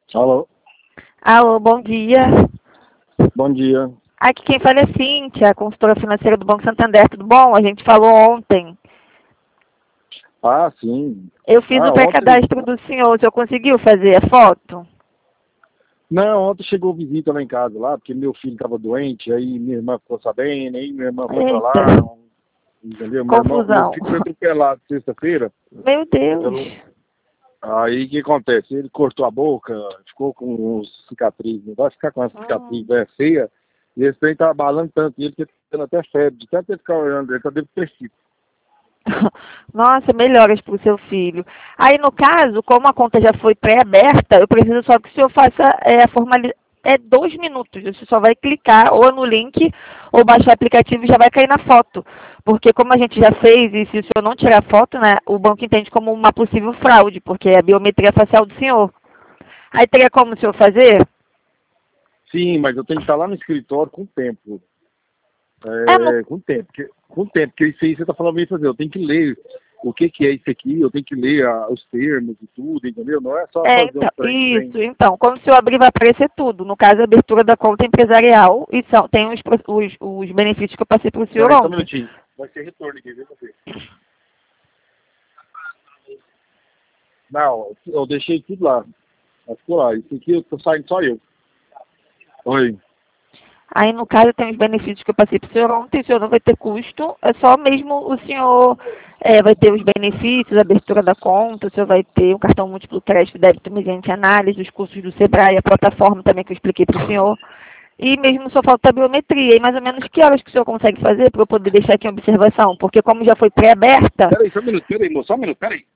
Alô, Alô, bom dia. bom dia. Aqui quem fala é Cíntia, consultora financeira do Banco Santander, tudo bom? A gente falou ontem. Ah, sim. Eu fiz o Ontem. pré-cadastro do senhor, o senhor conseguiu fazer a foto? Não, ontem chegou visita lá em casa, lá, porque meu filho estava doente, aí minha irmã ficou sabendo, aí minha irmã foi pra Eita, lá, entendeu? Meu confusão. filho foi atropelado sexta-feira. Meu Deus. Aí o que acontece? Ele cortou a boca, ficou com uns cicatrizes, não vai ficar com essa cicatriz Hum. feia, e esse trem tá abalando tanto ele que ele tá tendo até febre, de tanto ele ficar olhando, ele tá depressivo. Nossa, melhoras para o seu filho. Aí, no caso, como a conta já foi pré-aberta, eu preciso só que o senhor faça a formalização. É 2 minutos. Você só vai clicar ou no link ou baixar o aplicativo e já vai cair na foto. Porque como a gente já fez e se o senhor não tirar foto, né, o banco entende como uma possível fraude, porque é a biometria facial do senhor. Aí teria como o senhor fazer? Sim, mas eu tenho que estar lá no escritório com tempo. É, no Com tempo, porque isso aí você está falando bem fazer. Eu tenho que ler o que é isso aqui, eu tenho que ler os termos e tudo, entendeu? Não é só fazer um Então, trem que vem. isso, então, quando o senhor abrir vai aparecer tudo. No caso, a abertura da conta empresarial e tem os benefícios que eu passei para o senhor Peraí, só um ontem. minutinho. Vai ser retorno aqui, viu, você? Não, eu deixei tudo lá. Mas ficou lá. Isso aqui eu tô saindo só eu. Oi. Aí, no caso, tem os benefícios que eu passei para o senhor ontem, o senhor não vai ter custo, é só mesmo o senhor vai ter os benefícios, a abertura da conta, o senhor vai ter o cartão múltiplo crédito, débito mediante análise, os cursos do Sebrae, a plataforma também que eu expliquei para o senhor. E mesmo só falta a biometria. E mais ou menos que horas que o senhor consegue fazer para eu poder deixar aqui em observação? Porque como já foi pré-aberta, Peraí, só um minuto, peraí, moço, só um minuto, peraí.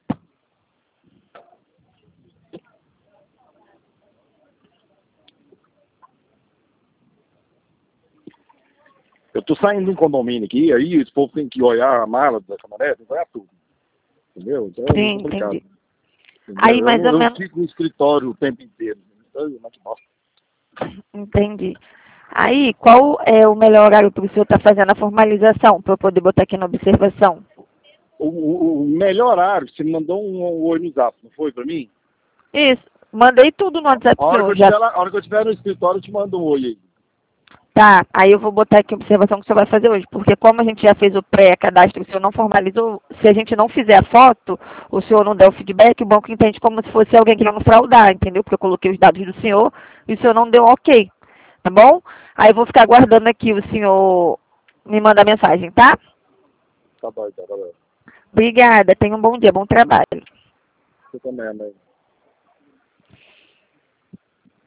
Eu tô saindo de um condomínio aqui, aí os povos têm que olhar a mala da caminhonete, olhar tudo. Entendeu? Então é meio sim, complicado. entendi. Entendeu? Aí Eu mais não, ou eu não menos, fico no escritório o tempo inteiro. Mas que bosta. entendi. Aí, qual é o melhor horário para o senhor estar fazendo a formalização, para eu poder botar aqui na observação? O melhor horário, você me mandou um oi no zap, não foi pra mim? Isso, mandei tudo no WhatsApp A pro hora que senhor, eu já estiver lá, a hora que eu estiver no escritório, eu te mando um oi aí. tá. Aí eu vou botar aqui a observação que o senhor vai fazer hoje, porque como a gente já fez o pré-cadastro, o senhor não formalizou, se a gente não fizer a foto, o senhor não der o feedback, o banco entende como se fosse alguém querendo fraudar, entendeu? Porque eu coloquei os dados do senhor e o senhor não deu ok, tá bom? Aí eu vou ficar aguardando aqui o senhor me mandar mensagem, tá? Tá bom, tá bom. Obrigada, tenha um bom dia, bom trabalho. Você também, né?